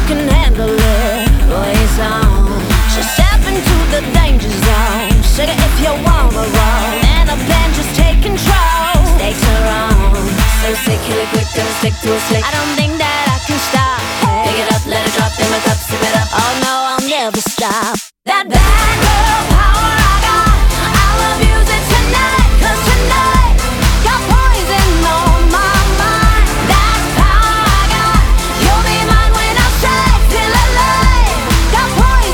can handle it. Ways on, just step into the danger zone. Sugar, if you wanna roll, and a plan, just take control. Stakes are on, so sick, kill it quick, gonna stick to a slick. I don't think that I can stop. Pick it up, let it drop in my cup, sip it up. Oh no, I'll never stop. That bad girl power.